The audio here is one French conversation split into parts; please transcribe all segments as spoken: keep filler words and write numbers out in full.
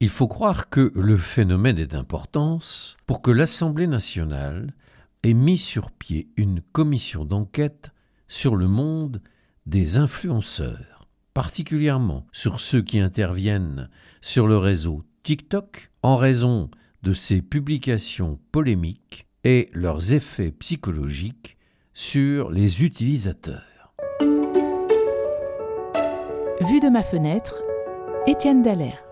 Il faut croire que le phénomène est d'importance pour que l'Assemblée nationale ait mis sur pied une commission d'enquête sur le monde des influenceurs, particulièrement sur ceux qui interviennent sur le réseau TikTok en raison de ses publications polémiques et leurs effets psychologiques sur les utilisateurs. Vue de ma fenêtre, Étienne Dallaire.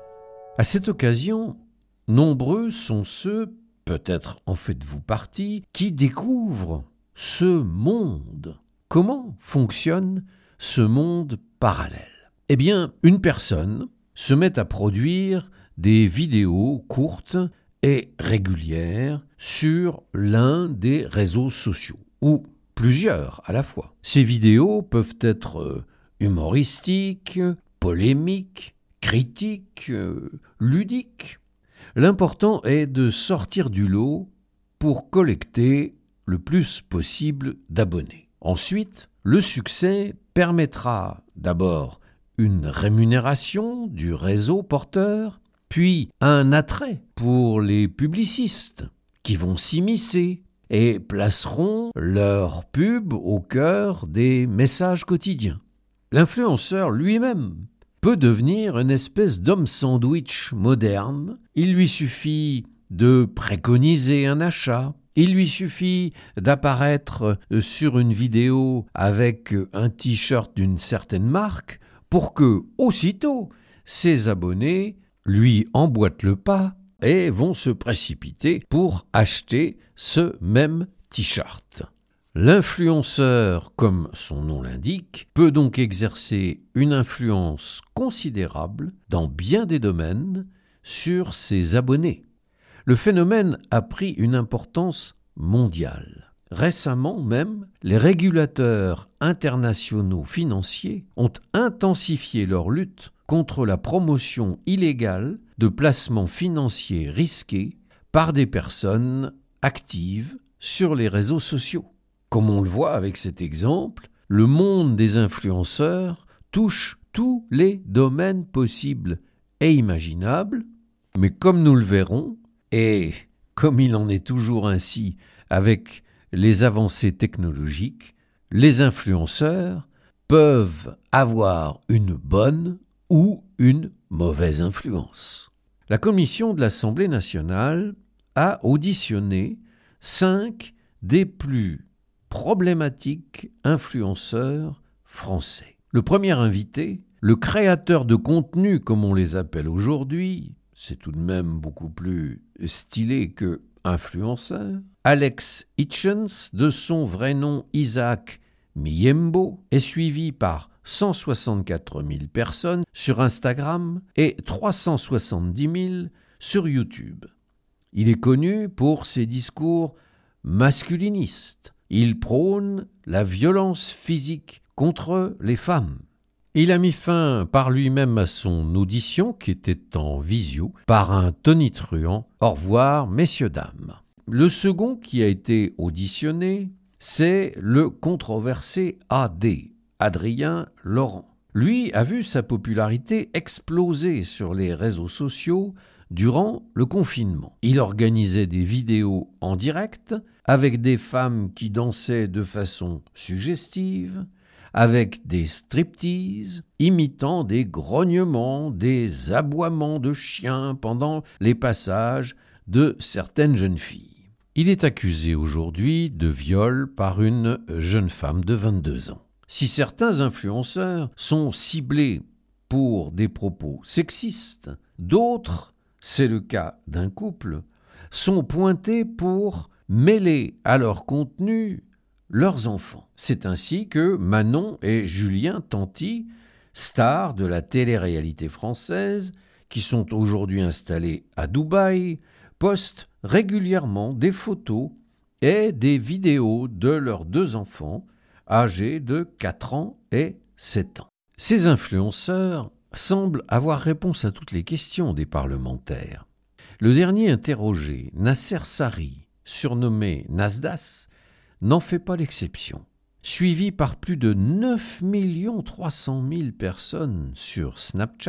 À cette occasion, nombreux sont ceux, peut-être en faites-vous partie, qui découvrent ce monde. Comment fonctionne ce monde parallèle ? Eh bien, une personne se met à produire des vidéos courtes et régulières sur l'un des réseaux sociaux, ou plusieurs à la fois. Ces vidéos peuvent être humoristiques, polémiques, critiques, ludiques. L'important est de sortir du lot pour collecter le plus possible d'abonnés. Ensuite, le succès permettra d'abord une rémunération du réseau porteur, puis un attrait pour les publicistes qui vont s'immiscer et placeront leur pub au cœur des messages quotidiens. L'influenceur lui-même peut devenir une espèce d'homme sandwich moderne. Il lui suffit de préconiser un achat, il lui suffit d'apparaître sur une vidéo avec un t-shirt d'une certaine marque pour que, aussitôt, ses abonnés lui emboîtent le pas et vont se précipiter pour acheter ce même t-shirt. L'influenceur, comme son nom l'indique, peut donc exercer une influence considérable dans bien des domaines sur ses abonnés. Le phénomène a pris une importance mondiale. Récemment même, les régulateurs internationaux financiers ont intensifié leur lutte contre la promotion illégale de placements financiers risqués par des personnes actives sur les réseaux sociaux. Comme on le voit avec cet exemple, le monde des influenceurs touche tous les domaines possibles et imaginables, mais comme nous le verrons, et comme il en est toujours ainsi avec les avancées technologiques, les influenceurs peuvent avoir une bonne ou une mauvaise influence. La commission de l'Assemblée nationale a auditionné cinq des plus problématiques influenceurs français. Le premier invité, le créateur de contenu comme on les appelle aujourd'hui, c'est tout de même beaucoup plus stylé que influenceur, Alex Hitchens, de son vrai nom Isaac Miyembo, est suivi par cent soixante-quatre mille personnes sur Instagram et trois cent soixante-dix mille sur YouTube. Il est connu pour ses discours masculinistes. Il prône la violence physique contre les femmes. Il a mis fin par lui-même à son audition, qui était en visio, par un tonitruant « Au revoir, messieurs, dames ». Le second qui a été auditionné, c'est le controversé A D, Adrien Laurent. Lui a vu sa popularité exploser sur les réseaux sociaux durant le confinement. Il organisait des vidéos en direct avec des femmes qui dansaient de façon suggestive, avec des striptease, imitant des grognements, des aboiements de chiens pendant les passages de certaines jeunes filles. Il est accusé aujourd'hui de viol par une jeune femme de vingt-deux ans. Si certains influenceurs sont ciblés pour des propos sexistes, d'autres, c'est le cas d'un couple, sont pointés pour mêler à leur contenu leurs enfants. C'est ainsi que Manon et Julien Tanti, stars de la télé-réalité française, qui sont aujourd'hui installés à Dubaï, postent régulièrement des photos et des vidéos de leurs deux enfants, âgés de quatre ans et sept ans. Ces influenceurs semblent avoir réponse à toutes les questions des parlementaires. Le dernier interrogé, Nasser Sari, surnommé Nasdas, n'en fait pas l'exception. Suivi par plus de neuf millions trois cent mille personnes sur Snapchat,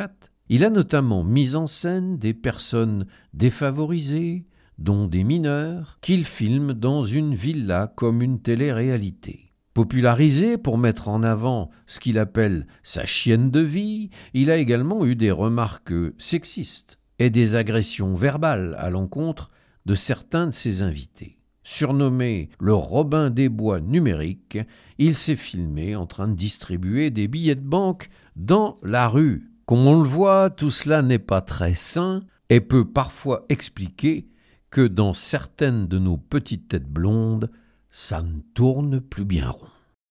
Il a notamment mis en scène des personnes défavorisées, dont des mineurs, qu'il filme dans une villa comme une télé-réalité. Popularisé pour mettre en avant ce qu'il appelle sa chienne de vie, il a également eu des remarques sexistes et des agressions verbales à l'encontre de certains de ses invités. Surnommé le Robin des Bois numérique, il s'est filmé en train de distribuer des billets de banque dans la rue. Comme on le voit, tout cela n'est pas très sain et peut parfois expliquer que dans certaines de nos petites têtes blondes, ça ne tourne plus bien rond.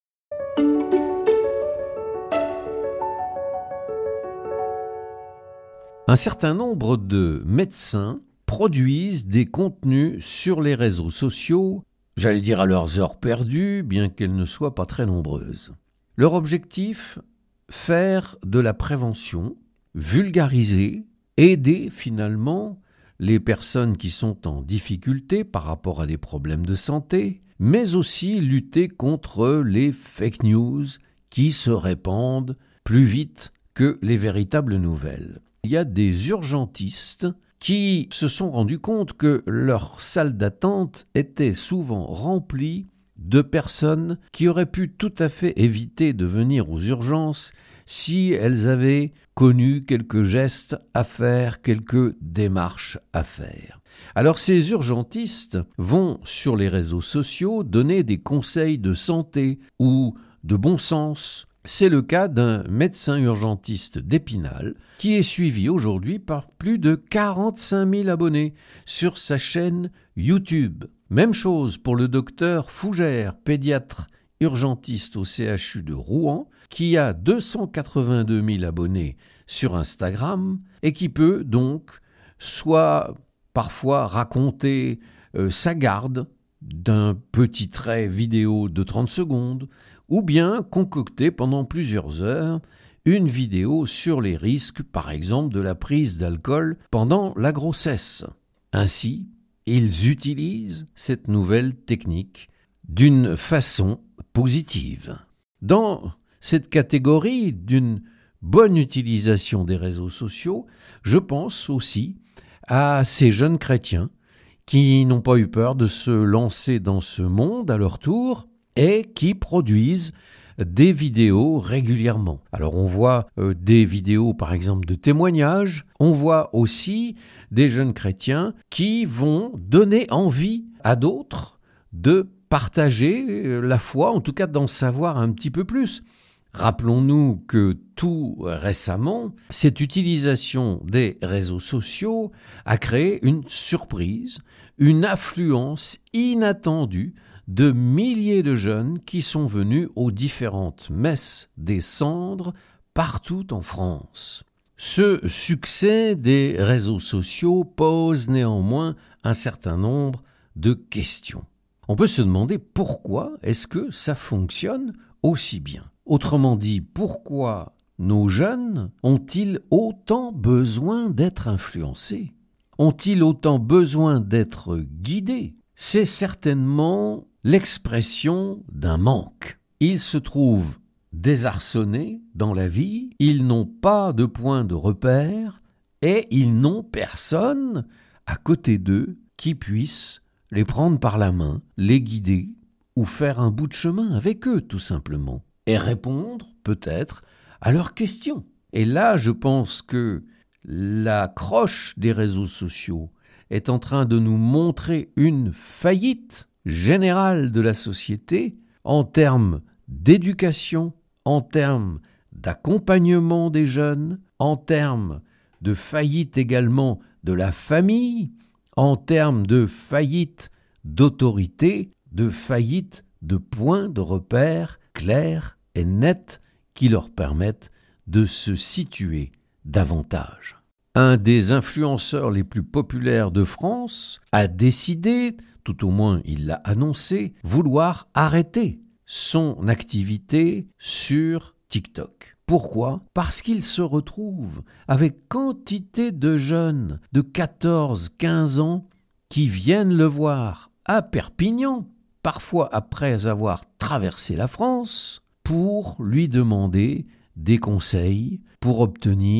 Un certain nombre de médecins produisent des contenus sur les réseaux sociaux, j'allais dire à leurs heures perdues, bien qu'elles ne soient pas très nombreuses. Leur objectif, faire de la prévention, vulgariser, aider finalement les personnes qui sont en difficulté par rapport à des problèmes de santé, mais aussi lutter contre les fake news qui se répandent plus vite que les véritables nouvelles. Il y a des urgentistes qui se sont rendus compte que leur salle d'attente était souvent remplie de personnes qui auraient pu tout à fait éviter de venir aux urgences si elles avaient connu quelques gestes à faire, quelques démarches à faire. Alors ces urgentistes vont sur les réseaux sociaux donner des conseils de santé ou de bon sens. C'est le cas d'un médecin urgentiste d'Épinal qui est suivi aujourd'hui par plus de quarante-cinq mille abonnés sur sa chaîne YouTube. Même chose pour le docteur Fougère, pédiatre urgentiste au C H U de Rouen, qui a deux cent quatre-vingt-deux mille abonnés sur Instagram et qui peut donc soit parfois raconter euh, sa garde d'un petit trait vidéo de trente secondes ou bien concocter pendant plusieurs heures une vidéo sur les risques, par exemple, de la prise d'alcool pendant la grossesse. Ainsi, ils utilisent cette nouvelle technique d'une façon positive. Dans cette catégorie d'une bonne utilisation des réseaux sociaux, je pense aussi à ces jeunes chrétiens qui n'ont pas eu peur de se lancer dans ce monde à leur tour et qui produisent des vidéos régulièrement. Alors on voit euh, des vidéos par exemple de témoignages, on voit aussi des jeunes chrétiens qui vont donner envie à d'autres de partager la foi, en tout cas d'en savoir un petit peu plus. Rappelons-nous que tout récemment, cette utilisation des réseaux sociaux a créé une surprise, une affluence inattendue de milliers de jeunes qui sont venus aux différentes messes des cendres partout en France. Ce succès des réseaux sociaux pose néanmoins un certain nombre de questions. On peut se demander pourquoi est-ce que ça fonctionne aussi bien. Autrement dit, pourquoi nos jeunes ont-ils autant besoin d'être influencés? Ont-ils autant besoin d'être guidés? C'est certainement l'expression d'un manque. Ils se trouvent désarçonnés dans la vie, ils n'ont pas de point de repère et ils n'ont personne à côté d'eux qui puisse les prendre par la main, les guider ou faire un bout de chemin avec eux tout simplement et répondre peut-être à leurs questions. Et là, je pense que la croche des réseaux sociaux est en train de nous montrer une faillite générale de la société en termes d'éducation, en termes d'accompagnement des jeunes, en termes de faillite également de la famille, en termes de faillite d'autorité, de faillite de points de repère clairs et nets qui leur permettent de se situer davantage. Un des influenceurs les plus populaires de France a décidé, tout au moins il l'a annoncé, vouloir arrêter son activité sur TikTok. Pourquoi ? Parce qu'il se retrouve avec quantité de jeunes de quatorze à quinze ans qui viennent le voir à Perpignan, parfois après avoir traversé la France, pour lui demander des conseils pour obtenir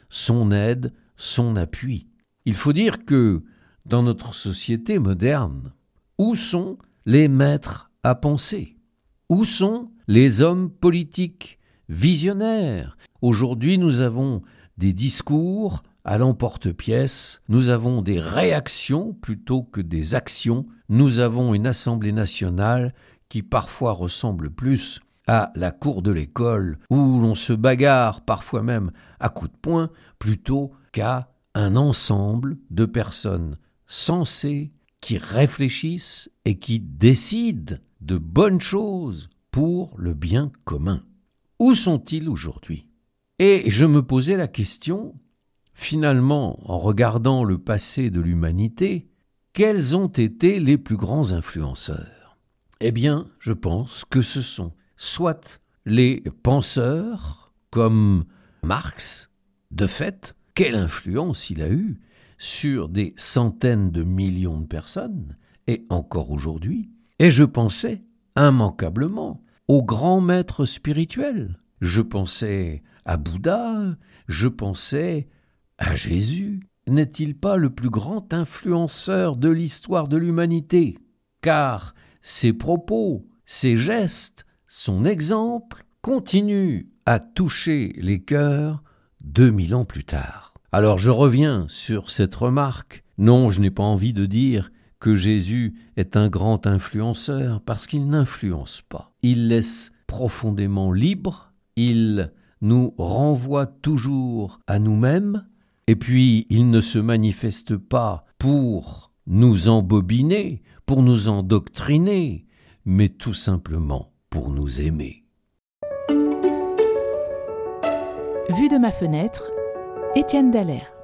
son aide, son appui. Il faut dire que, dans notre société moderne, où sont les maîtres à penser? Où sont les hommes politiques, visionnaires? Aujourd'hui, nous avons des discours à l'emporte-pièce, nous avons des réactions plutôt que des actions, nous avons une Assemblée nationale qui parfois ressemble plus à la cour de l'école, où l'on se bagarre parfois même à coups de poing, plutôt qu'à un ensemble de personnes sensées qui réfléchissent et qui décident de bonnes choses pour le bien commun. Où sont-ils aujourd'hui? Et je me posais la question, finalement, en regardant le passé de l'humanité, quels ont été les plus grands influenceurs? Eh bien, je pense que ce sont soit les penseurs, comme Marx, de fait, quelle influence il a eu sur des centaines de millions de personnes, et encore aujourd'hui, et je pensais immanquablement aux grands maîtres spirituels. Je pensais à Bouddha, je pensais à Jésus. N'est-il pas le plus grand influenceur de l'histoire de l'humanité? Car ses propos, ses gestes, son exemple continuent à toucher les cœurs deux mille ans plus tard. Alors je reviens sur cette remarque. Non, je n'ai pas envie de dire que Jésus est un grand influenceur, parce qu'il n'influence pas. Il laisse profondément libre, il nous renvoie toujours à nous-mêmes, et puis il ne se manifeste pas pour nous embobiner, pour nous endoctriner, mais tout simplement pour nous aimer. Vue de ma fenêtre, Étienne Dallaire.